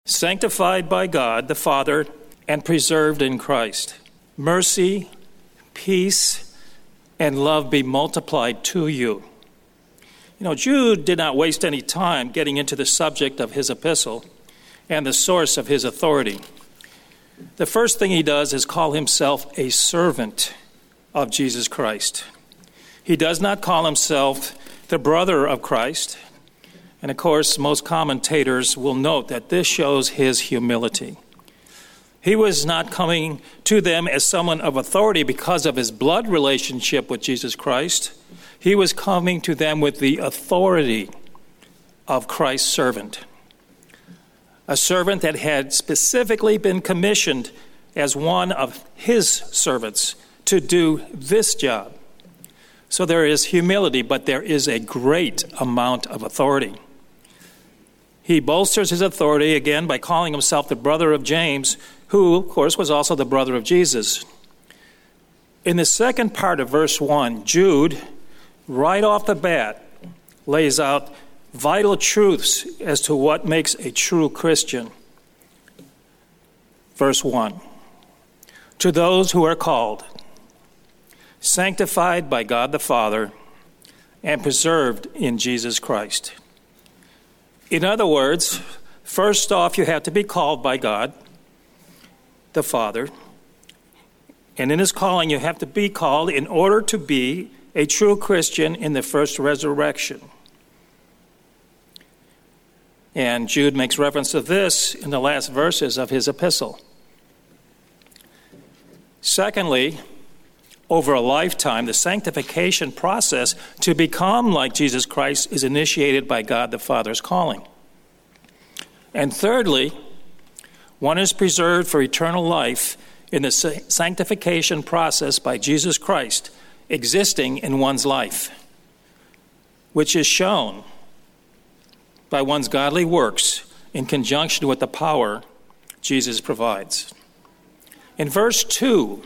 sanctified by God the Father and preserved in Christ. Mercy, peace, and love be multiplied to you. Jude did not waste any time getting into the subject of his epistle and the source of his authority. The first thing he does is call himself a servant of Jesus Christ. He does not call himself the brother of Christ. And of course, most commentators will note that this shows his humility. He was not coming to them as someone of authority because of his blood relationship with Jesus Christ. He was coming to them with the authority of Christ's servant. A servant that had specifically been commissioned as one of his servants to do this job. So there is humility, but there is a great amount of authority. He bolsters his authority again by calling himself the brother of James, who, of course, was also the brother of Jesus. In the second part of verse 1, Jude, right off the bat, lays out vital truths as to what makes a true Christian. Verse 1, to those who are called, sanctified by God the Father, and preserved in Jesus Christ. In other words, first off, you have to be called by God the Father. And in his calling, you have to be called in order to be a true Christian in the first resurrection. And Jude makes reference to this in the last verses of his epistle. Secondly, over a lifetime, the sanctification process to become like Jesus Christ is initiated by God the Father's calling. And thirdly, one is preserved for eternal life in the sanctification process by Jesus Christ existing in one's life, which is shown by one's godly works in conjunction with the power Jesus provides. In verse 2,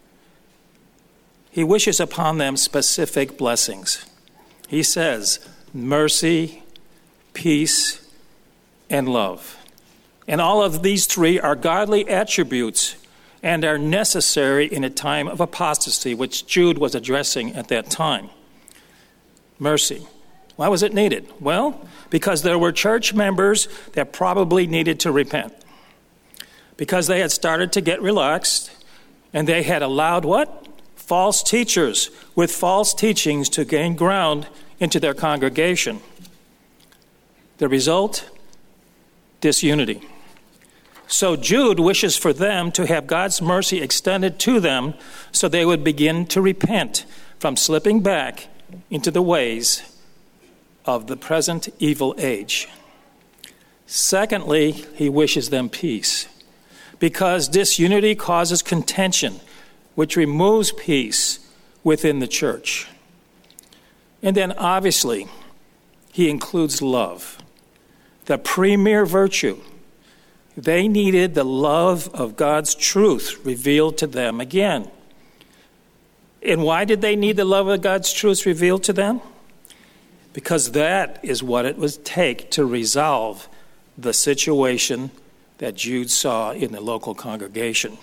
he wishes upon them specific blessings. He says, mercy, peace, and love. And all of these three are godly attributes and are necessary in a time of apostasy, which Jude was addressing at that time. Mercy. Why was it needed? Well, because there were church members that probably needed to repent. Because they had started to get relaxed, and they had allowed what? False teachers with false teachings to gain ground into their congregation. The result? Disunity. So Jude wishes for them to have God's mercy extended to them so they would begin to repent from slipping back into the ways of the present evil age. Secondly, he wishes them peace, because disunity causes contention, which removes peace within the church. And then obviously, he includes love, the premier virtue. They needed the love of God's truth revealed to them again. And why did they need the love of God's truth revealed to them? Because that is what it would take to resolve the situation that Jude saw in the local congregation.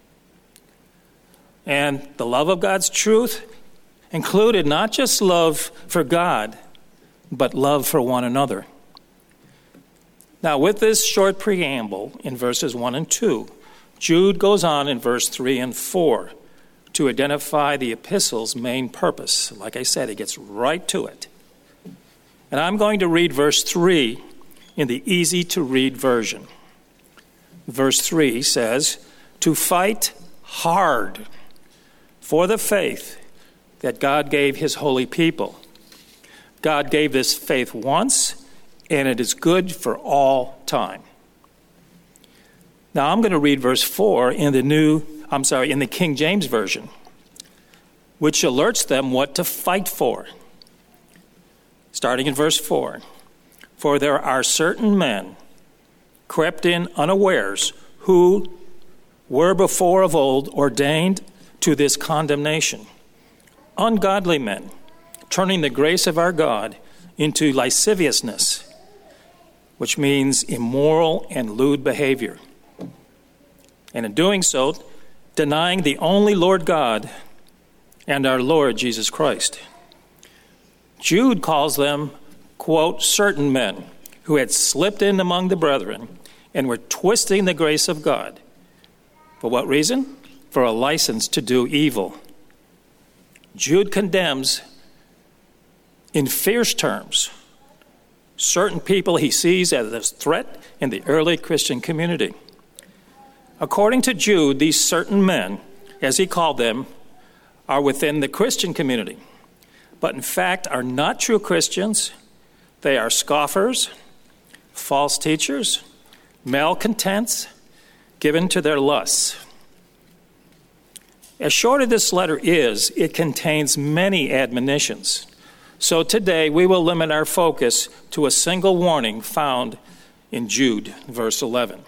And the love of God's truth included not just love for God, but love for one another. Now, with this short preamble in verses 1 and 2, Jude goes on in verse 3 and 4 to identify the epistle's main purpose. Like I said, he gets right to it. And I'm going to read verse 3 in the easy-to-read version. Verse 3 says, to fight hard for the faith that God gave his holy people. God gave this faith once, and it is good for all time. Now I'm going to read verse 4 in the King James Version, which alerts them what to fight for. Starting in verse 4. For there are certain men crept in unawares who were before of old ordained to this condemnation. Ungodly men, turning the grace of our God into lasciviousness, which means immoral and lewd behavior. And in doing so, denying the only Lord God and our Lord Jesus Christ. Jude calls them, quote, certain men who had slipped in among the brethren and were twisting the grace of God. For what reason? For a license to do evil. Jude condemns, in fierce terms, certain people he sees as a threat in the early Christian community. According to Jude, these certain men, as he called them, are within the Christian community, but in fact are not true Christians. They are scoffers, false teachers, malcontents, given to their lusts. As short as this letter is, it contains many admonitions. So today we will limit our focus to a single warning found in Jude, verse 11.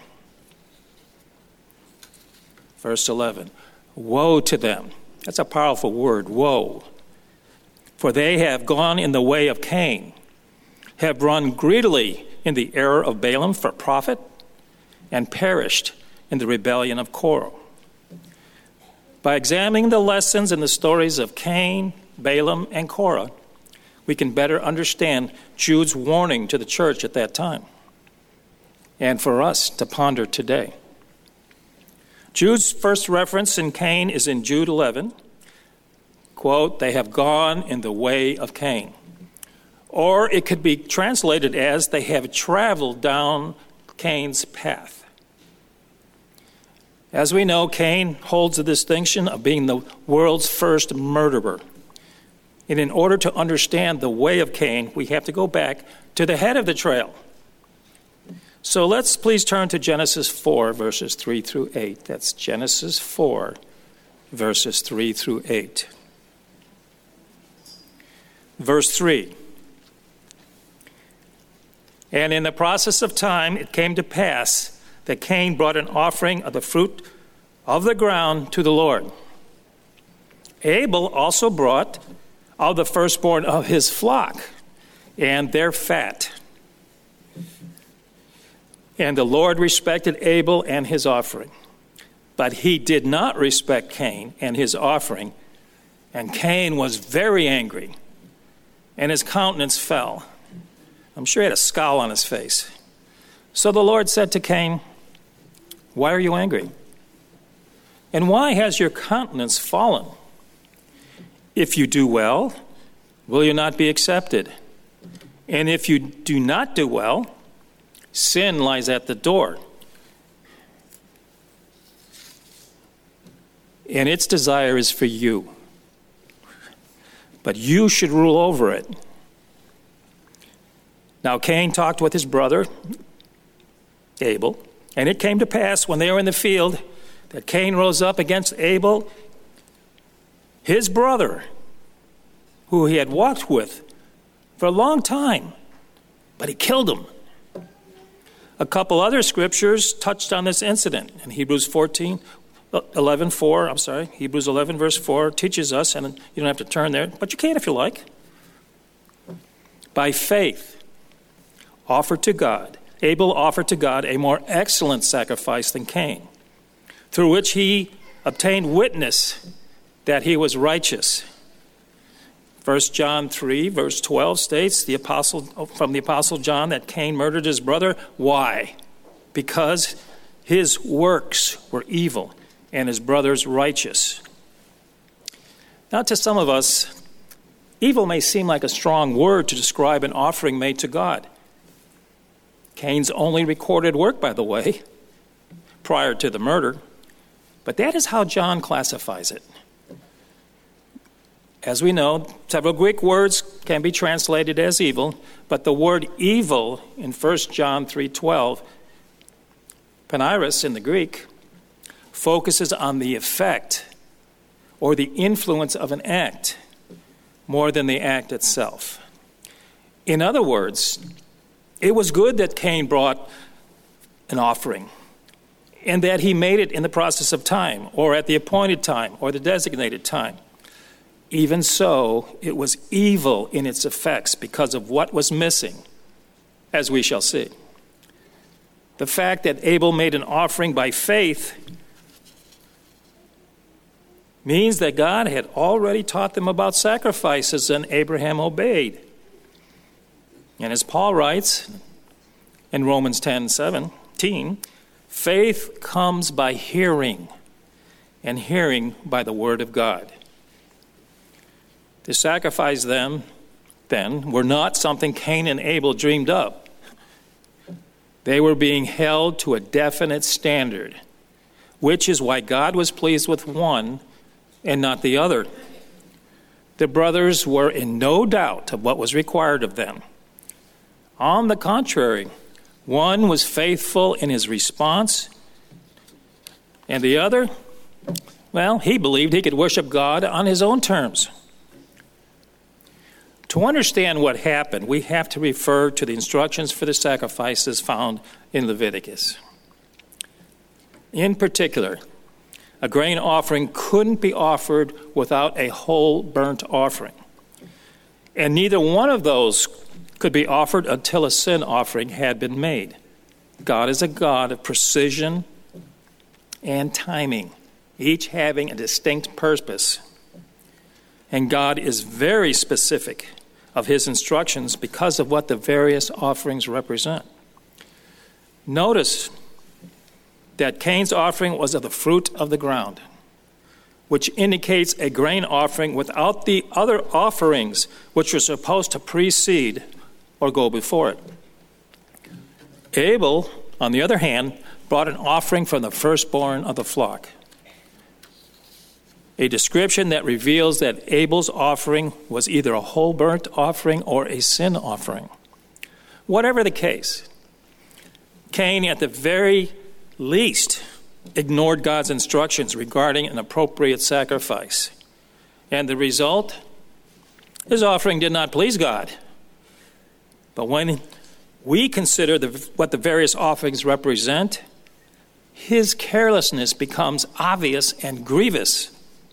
Verse 11, woe to them. That's a powerful word, woe. For they have gone in the way of Cain, have run greedily in the error of Balaam for profit, and perished in the rebellion of Korah. By examining the lessons in the stories of Cain, Balaam, and Korah, we can better understand Jude's warning to the church at that time, and for us to ponder today. Jude's first reference in Cain is in Jude 11. Quote, they have gone in the way of Cain. Or it could be translated as they have traveled down Cain's path. As we know, Cain holds the distinction of being the world's first murderer. And in order to understand the way of Cain, we have to go back to the head of the trail. So let's please turn to Genesis 4, verses 3 through 8. That's Genesis 4, verses 3 through 8. Verse 3. And in the process of time, it came to pass that Cain brought an offering of the fruit of the ground to the Lord. Abel also brought of the firstborn of his flock and their fat. And the Lord respected Abel and his offering. But he did not respect Cain and his offering. And Cain was very angry, and his countenance fell. I'm sure he had a scowl on his face. So the Lord said to Cain, why are you angry? And why has your countenance fallen? If you do well, will you not be accepted? And if you do not do well, sin lies at the door, and its desire is for you, but you should rule over it. Now Cain talked with his brother Abel, and it came to pass when they were in the field that Cain rose up against Abel, his brother, who he had walked with for a long time, but he killed him. A couple other scriptures touched on this incident. In Hebrews 11, verse 4 teaches us, and you don't have to turn there, but you can if you like. By faith, Abel offered to God a more excellent sacrifice than Cain, through which he obtained witness that he was righteous. 1 John 3, verse 12 states from the Apostle John that Cain murdered his brother. Why? Because his works were evil and his brother's righteous. Now, to some of us, evil may seem like a strong word to describe an offering made to God. Cain's only recorded work, by the way, prior to the murder, but that is how John classifies it. As we know, several Greek words can be translated as evil, but the word evil in 1 John 3:12, paneiros in the Greek, focuses on the effect or the influence of an act more than the act itself. In other words, it was good that Cain brought an offering and that he made it in the process of time or at the appointed time or the designated time. Even so, it was evil in its effects because of what was missing, as we shall see. The fact that Abel made an offering by faith means that God had already taught them about sacrifices, and Abraham obeyed. And as Paul writes in Romans 10:17, faith comes by hearing, and hearing by the word of God. To sacrifice them, then, were not something Cain and Abel dreamed up. They were being held to a definite standard, which is why God was pleased with one and not the other. The brothers were in no doubt of what was required of them. On the contrary, one was faithful in his response, and the other, well, he believed he could worship God on his own terms. To understand what happened, we have to refer to the instructions for the sacrifices found in Leviticus. In particular, a grain offering couldn't be offered without a whole burnt offering. And neither one of those could be offered until a sin offering had been made. God is a God of precision and timing, each having a distinct purpose. And God is very specific of his instructions because of what the various offerings represent. Notice that Cain's offering was of the fruit of the ground, which indicates a grain offering without the other offerings which were supposed to precede or go before it. Abel, on the other hand, brought an offering from the firstborn of the flock, a description that reveals that Abel's offering was either a whole burnt offering or a sin offering. Whatever the case, Cain, at the very least, ignored God's instructions regarding an appropriate sacrifice. And the result? His offering did not please God. But when we consider what the various offerings represent, his carelessness becomes obvious and grievous.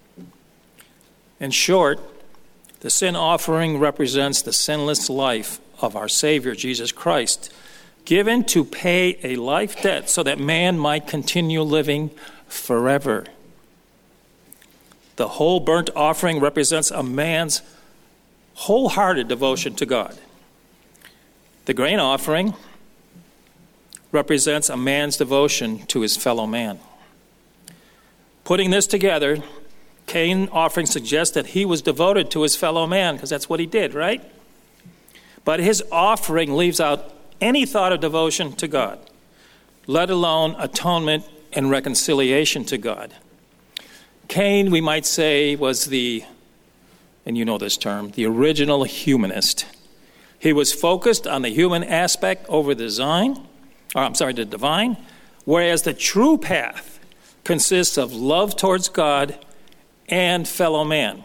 In short, the sin offering represents the sinless life of our Savior, Jesus Christ, given to pay a life debt so that man might continue living forever. The whole burnt offering represents a man's wholehearted devotion to God. The grain offering represents a man's devotion to his fellow man. Putting this together, Cain's offering suggests that he was devoted to his fellow man, because that's what he did, right? But his offering leaves out any thought of devotion to God, let alone atonement and reconciliation to God. Cain, we might say, was the, and you know this term, the original humanist. He was focused on the human aspect over the divine, whereas the true path consists of love towards God and fellow man.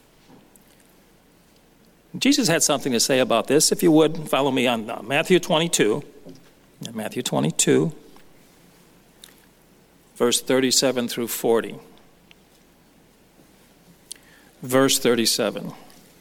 Jesus had something to say about this. If you would, follow me on Matthew 22. Matthew 22, verse 37 through 40. Verse 37.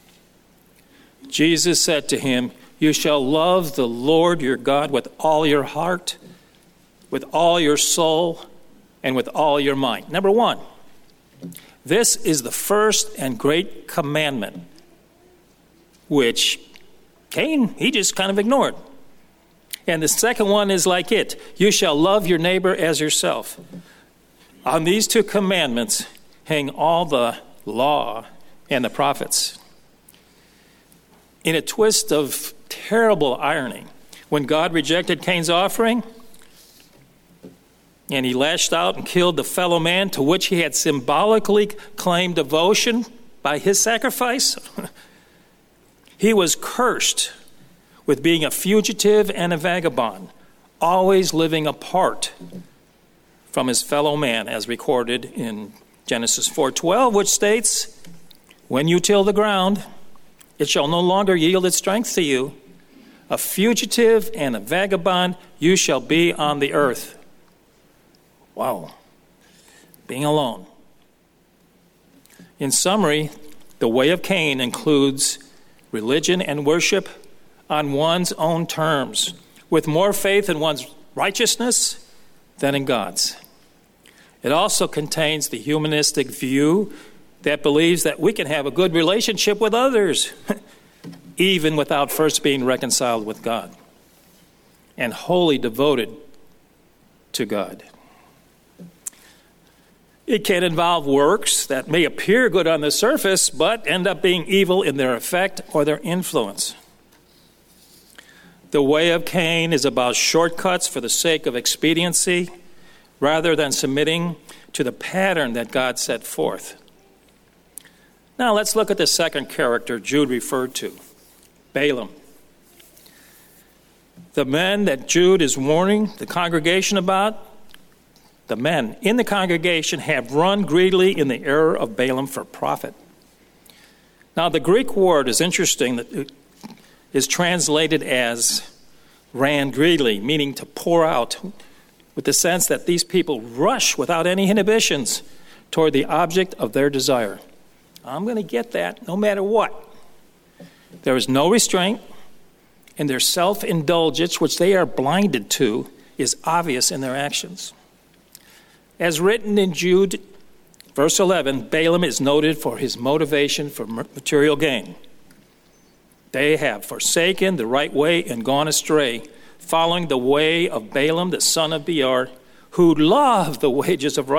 Jesus said to him, "You shall love the Lord your God with all your heart, with all your soul, and with all your mind." Number one, this is the first and great commandment, which Cain, he just kind of ignored. And the second one is like it. You shall love your neighbor as yourself. On these two commandments hang all the law and the prophets. In a twist of terrible irony, when God rejected Cain's offering, and he lashed out and killed the fellow man to which he had symbolically claimed devotion by his sacrifice, he was cursed with being a fugitive and a vagabond, always living apart from his fellow man, as recorded in Genesis 4:12, which states, "When you till the ground, it shall no longer yield its strength to you. A fugitive and a vagabond you shall be on the earth." Wow. Being alone. In summary, the way of Cain includes religion and worship on one's own terms, with more faith in one's righteousness than in God's. It also contains the humanistic view that believes that we can have a good relationship with others, even without first being reconciled with God and wholly devoted to God. It can involve works that may appear good on the surface, but end up being evil in their effect or their influence. The way of Cain is about shortcuts for the sake of expediency, rather than submitting to the pattern that God set forth. Now let's look at the second character Jude referred to, Balaam. The men that Jude is warning the congregation about, the men in the congregation have run greedily in the error of Balaam for profit. Now the Greek word is interesting, that it is translated as ran greedily, meaning to pour out, with the sense that these people rush without any inhibitions toward the object of their desire. I'm going to get that no matter what. There is no restraint, and their self-indulgence, which they are blinded to, is obvious in their actions. As written in Jude, verse 11, Balaam is noted for his motivation for material gain. They have forsaken the right way and gone astray, following the way of Balaam, the son of Beor, who loved the wages of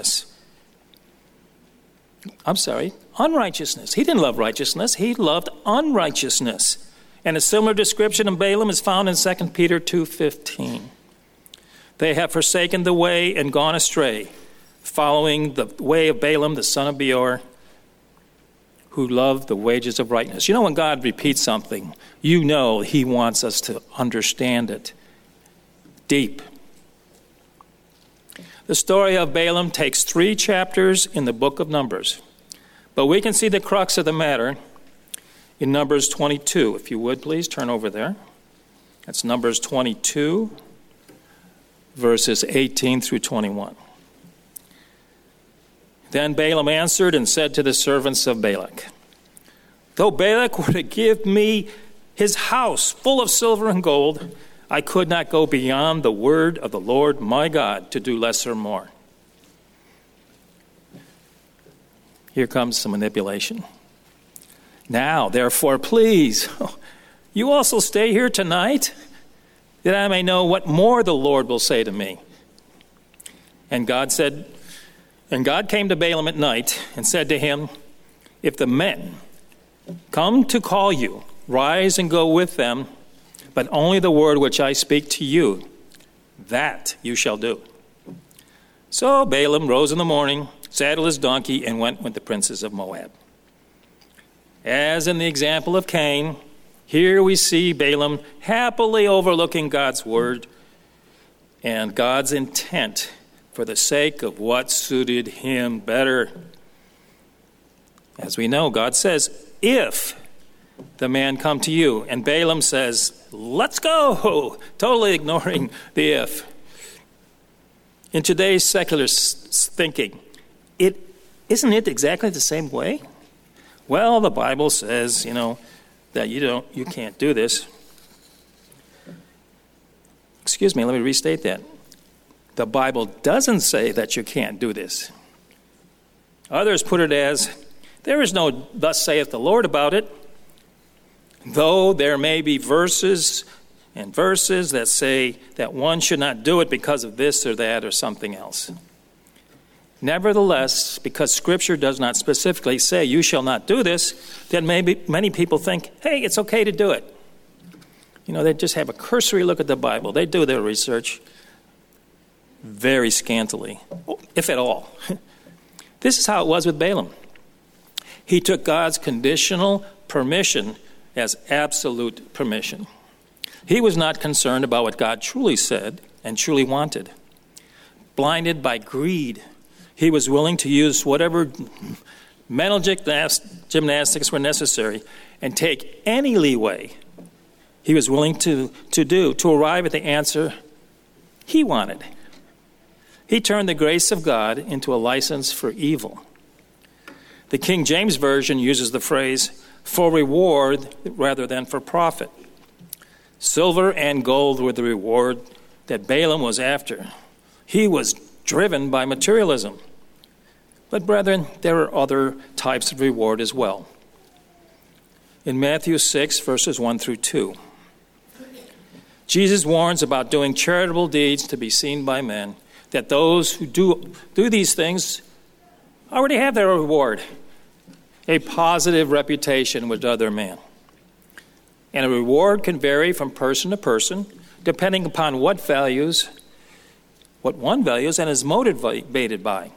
unrighteousness. He didn't love righteousness. He loved unrighteousness. And a similar description of Balaam is found in 2 Peter 2:15. They have forsaken the way and gone astray, following the way of Balaam, the son of Beor, who loved the wages of righteousness. You know, when God repeats something, you know he wants us to understand it deep. The story of Balaam takes 3 chapters in the book of Numbers, but we can see the crux of the matter in Numbers 22. If you would, please turn over there. That's Numbers 22, verses 18 through 21. Then Balaam answered and said to the servants of Balak, "Though Balak were to give me his house full of silver and gold, I could not go beyond the word of the Lord my God to do less or more." Here comes some manipulation. "Now, therefore, please, you also stay here tonight, that I may know what more the Lord will say to me." And God came to Balaam at night and said to him, "If the men come to call you, rise and go with them, but only the word which I speak to you, that you shall do." So Balaam rose in the morning, saddled his donkey, and went with the princes of Moab. As in the example of Cain, here we see Balaam happily overlooking God's word and God's intent for the sake of what suited him better. As we know, God says, "If the man come to you," and Balaam says, "Let's go," totally ignoring the if. In today's secular thinking, isn't it exactly the same way? Well, the Bible says, that you can't do this. Excuse me, let me restate that. The Bible doesn't say that you can't do this. Others put it as, there is no "thus saith the Lord" about it, though there may be verses that say that one should not do it because of this or that or something else. Nevertheless, because Scripture does not specifically say you shall not do this, then maybe many people think, hey, it's okay to do it. They just have a cursory look at the Bible. They do their research very scantily, if at all. This is how it was with Balaam. He took God's conditional permission as absolute permission. He was not concerned about what God truly said and truly wanted. Blinded by greed, he was willing to use whatever mental gymnastics were necessary and take any leeway he was willing to do to arrive at the answer he wanted. He turned the grace of God into a license for evil. The King James Version uses the phrase, "for reward rather than for profit." Silver and gold were the reward that Balaam was after. He was driven by materialism. But brethren, there are other types of reward as well. In Matthew 6, verses 1 through 2, Jesus warns about doing charitable deeds to be seen by men, that those who do these things already have their reward, a positive reputation with other men. And a reward can vary from person to person, depending upon what one values and is motivated by.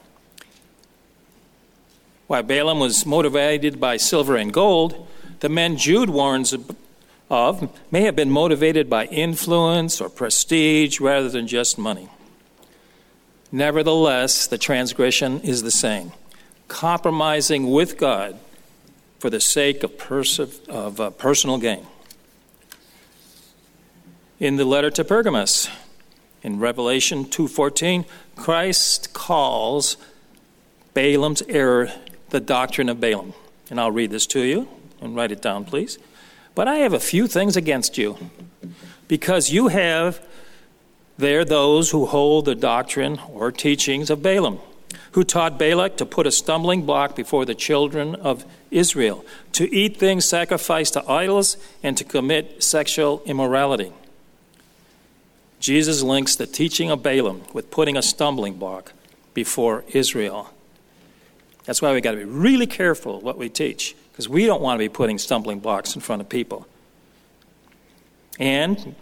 While Balaam was motivated by silver and gold, the men Jude warns of may have been motivated by influence or prestige rather than just money. Nevertheless, the transgression is the same, compromising with God for the sake of personal gain. In the letter to Pergamos, in Revelation 2:14, Christ calls Balaam's error the doctrine of Balaam. And I'll read this to you, and write it down, please. But I have a few things against you, because you have there those who hold the doctrine or teachings of Balaam, who taught Balak to put a stumbling block before the children of Israel, to eat things sacrificed to idols, and to commit sexual immorality. Jesus links the teaching of Balaam with putting a stumbling block before Israel. That's why we got to be really careful what we teach, because we don't want to be putting stumbling blocks in front of people. And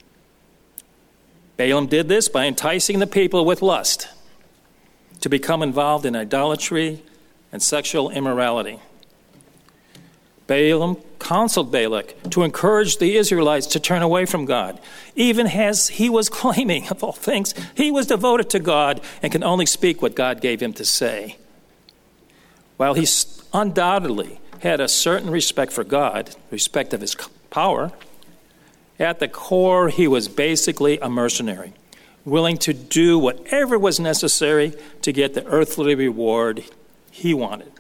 Balaam did this by enticing the people with lust to become involved in idolatry and sexual immorality. Balaam counseled Balak to encourage the Israelites to turn away from God, even as he was claiming, of all things, he was devoted to God and can only speak what God gave him to say. While he undoubtedly had a certain respect for God, respect of his power, at the core he was basically a mercenary, willing to do whatever was necessary to get the earthly reward he wanted.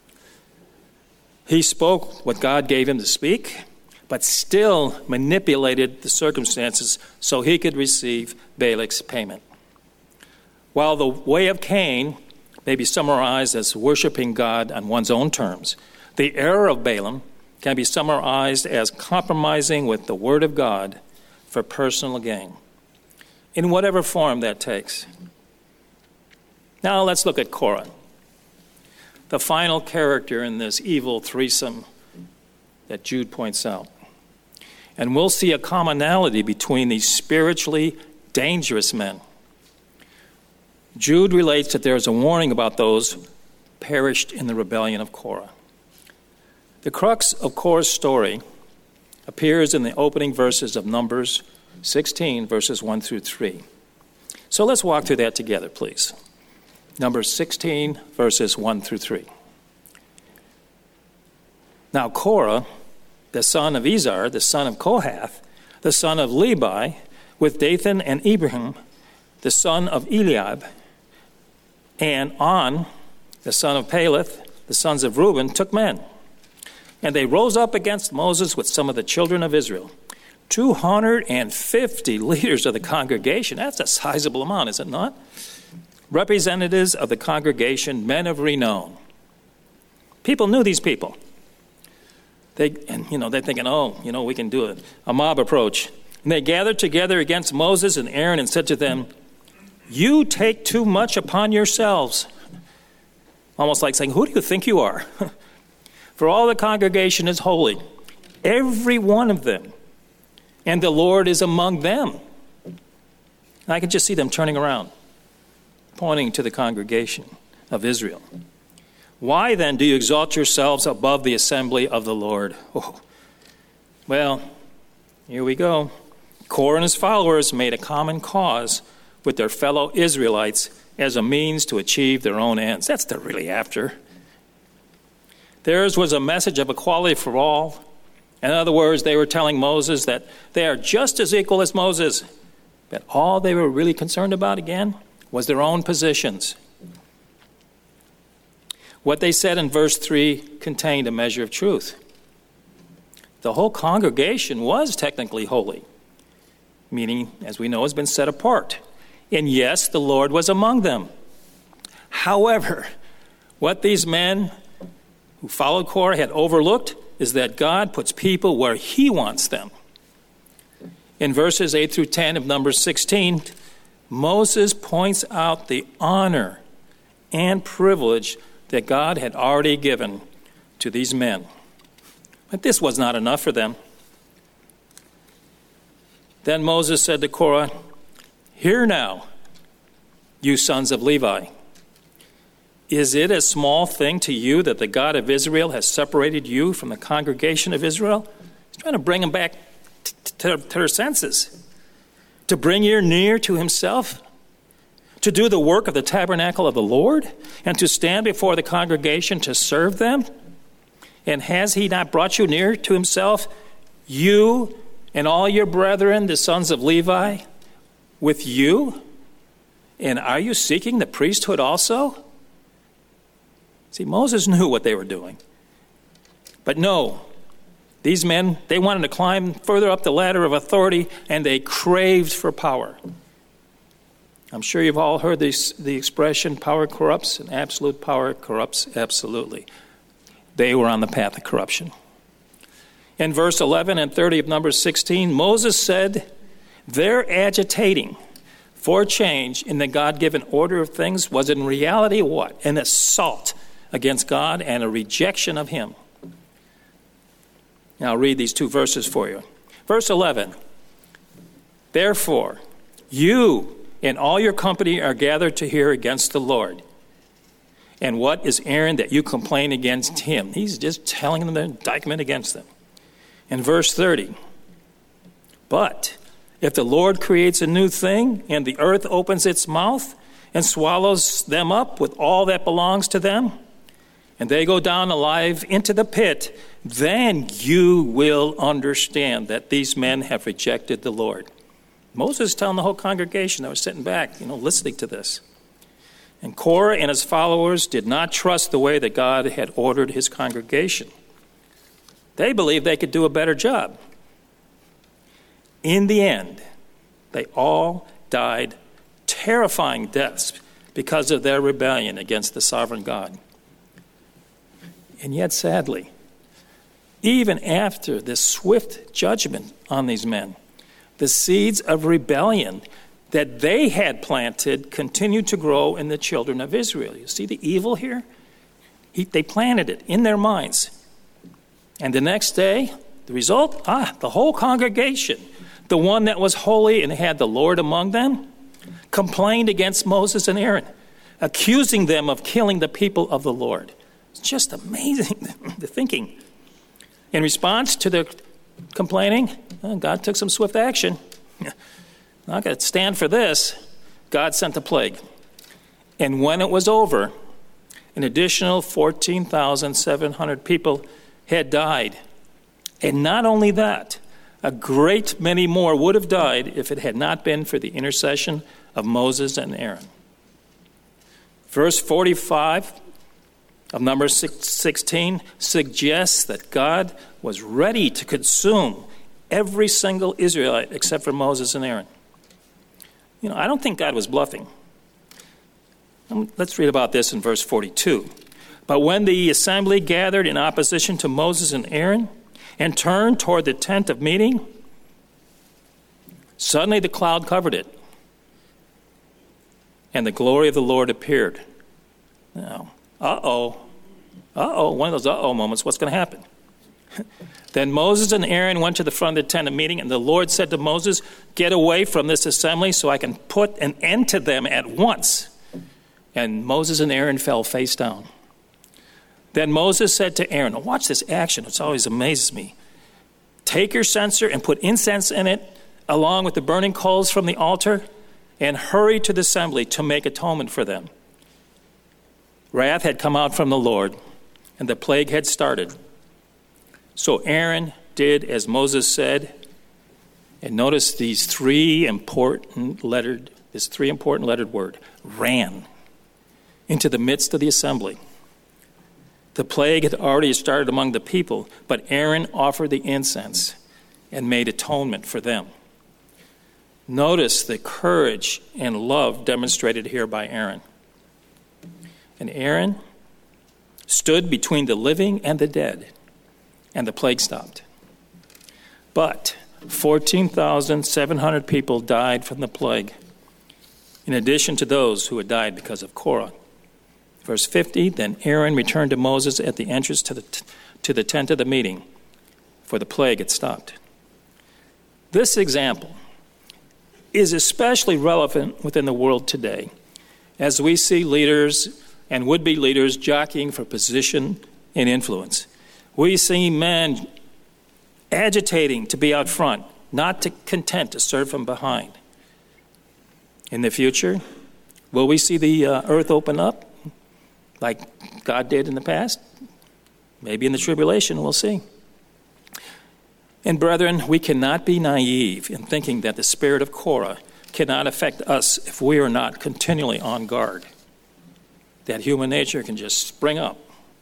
He spoke what God gave him to speak, but still manipulated the circumstances so he could receive Balak's payment. While the way of Cain may be summarized as worshiping God on one's own terms, the error of Balaam can be summarized as compromising with the Word of God for personal gain, in whatever form that takes. Now let's look at Korah, the final character in this evil threesome that Jude points out. And we'll see a commonality between these spiritually dangerous men. Jude relates that there is a warning about those perished in the rebellion of Korah. The crux of Korah's story appears in the opening verses of Numbers 16, verses 1 through 3. So let's walk through that together, please. Numbers 16, verses 1 through 3. Now Korah, the son of Izhar, the son of Kohath, the son of Levi, with Dathan and Abiram, the son of Eliab, and On, the son of Peleth, the sons of Reuben, took men. And they rose up against Moses with some of the children of Israel. 250 leaders of the congregation. That's a sizable amount, is it not? Representatives of the congregation, men of renown. People knew these people. They're thinking, we can do a mob approach. And they gathered together against Moses and Aaron and said to them, "You take too much upon yourselves." Almost like saying, "Who do you think you are?" For all the congregation is holy, every one of them, and the Lord is among them. And I can just see them turning around, pointing to the congregation of Israel. "Why then do you exalt yourselves above the assembly of the Lord?" Oh. Well, here we go. Korah and his followers made a common cause with their fellow Israelites as a means to achieve their own ends. That's what they're really after. Theirs was a message of equality for all. In other words, they were telling Moses that they are just as equal as Moses. But all they were really concerned about, again, was their own positions. What they said in verse 3 contained a measure of truth. The whole congregation was technically holy. meaning, as we know, has been set apart. And yes, the Lord was among them. However, what these men who followed Korah had overlooked is that God puts people where he wants them. In verses 8 through 10 of Numbers 16, Moses points out the honor and privilege that God had already given to these men. But this was not enough for them. Then Moses said to Korah, "Hear now, you sons of Levi. Is it a small thing to you that the God of Israel has separated you from the congregation of Israel?" He's trying to bring them back to their senses, to bring you near to himself, to do the work of the tabernacle of the Lord, and to stand before the congregation to serve them. And has he not brought you near to himself, you and all your brethren, the sons of Levi, with you? And are you seeking the priesthood also? See, Moses knew what they were doing. But no, these men, they wanted to climb further up the ladder of authority, and they craved for power. I'm sure you've all heard the expression, power corrupts, and absolute power corrupts absolutely. They were on the path of corruption. In verse 11 and 30 of Numbers 16, Moses said, their agitating for change in the God-given order of things was in reality what? An assault against God and a rejection of him. Now I'll read these two verses for you. Verse 11, therefore, you and all your company are gathered to hear against the Lord. And what is Aaron that you complain against him? He's just telling them the indictment against them. In verse 30, but if the Lord creates a new thing and the earth opens its mouth and swallows them up with all that belongs to them, and they go down alive into the pit, then you will understand that these men have rejected the Lord. Moses is telling the whole congregation that was sitting back, listening to this. And Korah and his followers did not trust the way that God had ordered his congregation. They believed they could do a better job. In the end, they all died terrifying deaths because of their rebellion against the sovereign God. And yet, sadly, even after this swift judgment on these men, the seeds of rebellion that they had planted continued to grow in the children of Israel. You see the evil here? They planted it in their minds. And the next day, the result, the whole congregation, the one that was holy and had the Lord among them, complained against Moses and Aaron, accusing them of killing the people of the Lord. It's just amazing, the thinking. In response to their complaining, God took some swift action. Not going to stand for this. God sent a plague. And when it was over, an additional 14,700 people had died. And not only that, a great many more would have died if it had not been for the intercession of Moses and Aaron. Verse 45 of Numbers 16 suggests that God was ready to consume every single Israelite except for Moses and Aaron. I don't think God was bluffing. Let's read about this in verse 42. But when the assembly gathered in opposition to Moses and Aaron and turned toward the tent of meeting, suddenly the cloud covered it, and the glory of the Lord appeared. Now, one of those moments, what's going to happen? Then Moses and Aaron went to the front of the tent of meeting, and the Lord said to Moses, get away from this assembly so I can put an end to them at once. And Moses and Aaron fell face down. Then Moses said to Aaron, watch this action, it always amazes me. Take your censer and put incense in it, along with the burning coals from the altar, and hurry to the assembly to make atonement for them. Wrath had come out from the Lord, and the plague had started. So Aaron did as Moses said, and notice this three important lettered word, ran into the midst of the assembly. The plague had already started among the people, but Aaron offered the incense and made atonement for them. Notice the courage and love demonstrated here by Aaron. And Aaron stood between the living and the dead, and the plague stopped. But 14,700 people died from the plague, in addition to those who had died because of Korah. Verse 50, then Aaron returned to Moses at the entrance to the tent of the meeting, for the plague had stopped. This example is especially relevant within the world today, as we see leaders and would-be leaders jockeying for position and influence. We see men agitating to be out front, not content to serve from behind. In the future, will we see the earth open up like God did in the past? Maybe in the tribulation, we'll see. And brethren, we cannot be naive in thinking that the spirit of Korah cannot affect us if we are not continually on guard. That human nature can just spring up.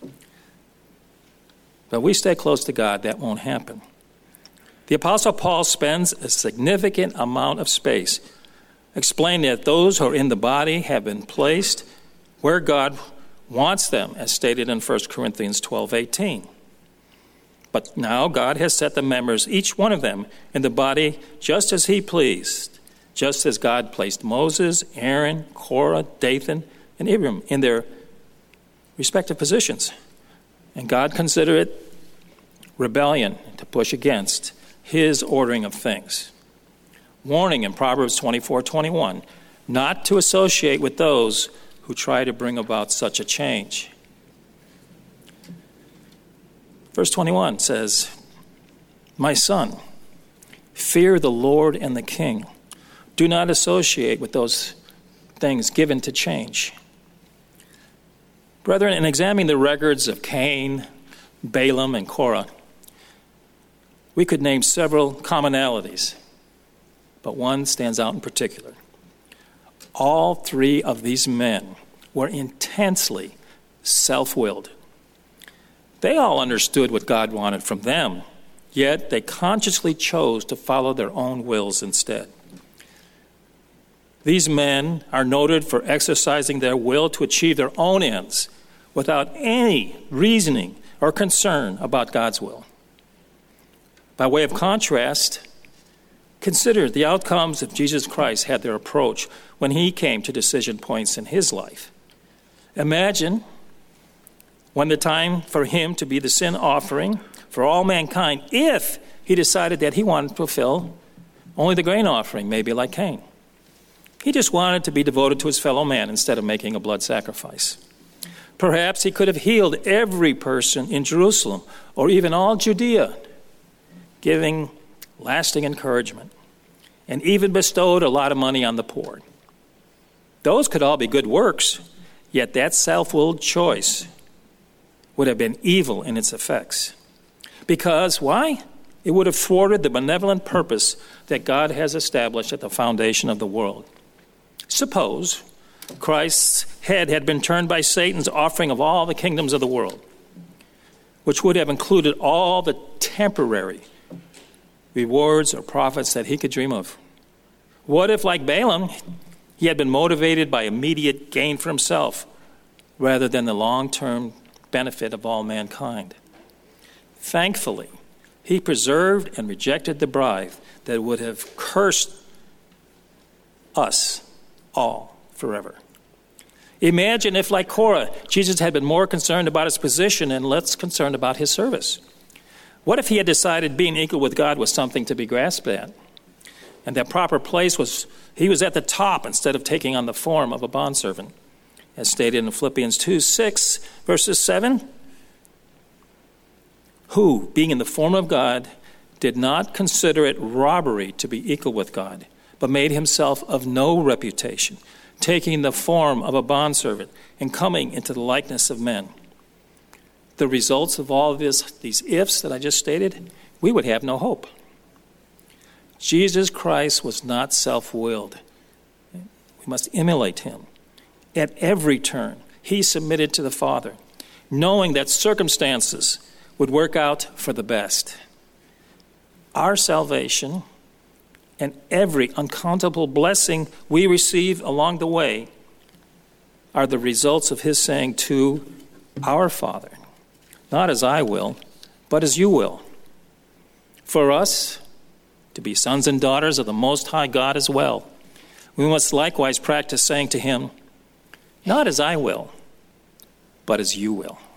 But we stay close to God, that won't happen. The Apostle Paul spends a significant amount of space explaining that those who are in the body have been placed where God wants them, as stated in 1 Corinthians 12:18. But now God has set the members, each one of them, in the body just as he pleased, just as God placed Moses, Aaron, Korah, Dathan, and Abiram in their respective positions. And God considered it rebellion to push against his ordering of things. Warning in Proverbs 24:21, not to associate with those who try to bring about such a change. Verse 21 says, my son, fear the Lord and the king. Do not associate with those things given to change. Brethren, in examining the records of Cain, Balaam, and Korah, we could name several commonalities, but one stands out in particular. All three of these men were intensely self-willed. They all understood what God wanted from them, yet they consciously chose to follow their own wills instead. These men are noted for exercising their will to achieve their own ends without any reasoning or concern about God's will. By way of contrast, consider the outcomes of Jesus Christ had their approach when he came to decision points in his life. Imagine when the time for him to be the sin offering for all mankind, if he decided that he wanted to fulfill only the grain offering, maybe like Cain. He just wanted to be devoted to his fellow man instead of making a blood sacrifice. Perhaps he could have healed every person in Jerusalem or even all Judea, giving lasting encouragement, and even bestowed a lot of money on the poor. Those could all be good works, yet that self-willed choice would have been evil in its effects. Because, why? It would have thwarted the benevolent purpose that God has established at the foundation of the world. Suppose Christ's head had been turned by Satan's offering of all the kingdoms of the world, which would have included all the temporary rewards or profits that he could dream of. What if, like Balaam, he had been motivated by immediate gain for himself rather than the long-term benefit of all mankind? Thankfully, he preserved and rejected the bribe that would have cursed us all forever. Imagine if, like Korah, Jesus had been more concerned about his position and less concerned about his service. What if he had decided being equal with God was something to be grasped at, and that proper place was he was at the top instead of taking on the form of a bondservant? As stated in Philippians 2:6, verses 7, who, being in the form of God, did not consider it robbery to be equal with God, but made himself of no reputation, taking the form of a bondservant and coming into the likeness of men. The results of all of these ifs that I just stated, we would have no hope. Jesus Christ was not self-willed. We must emulate him. At every turn, he submitted to the Father, knowing that circumstances would work out for the best. Our salvation and every uncountable blessing we receive along the way are the results of his saying to our Father, not as I will, but as you will. For us to be sons and daughters of the Most High God as well, we must likewise practice saying to him, not as I will, but as you will.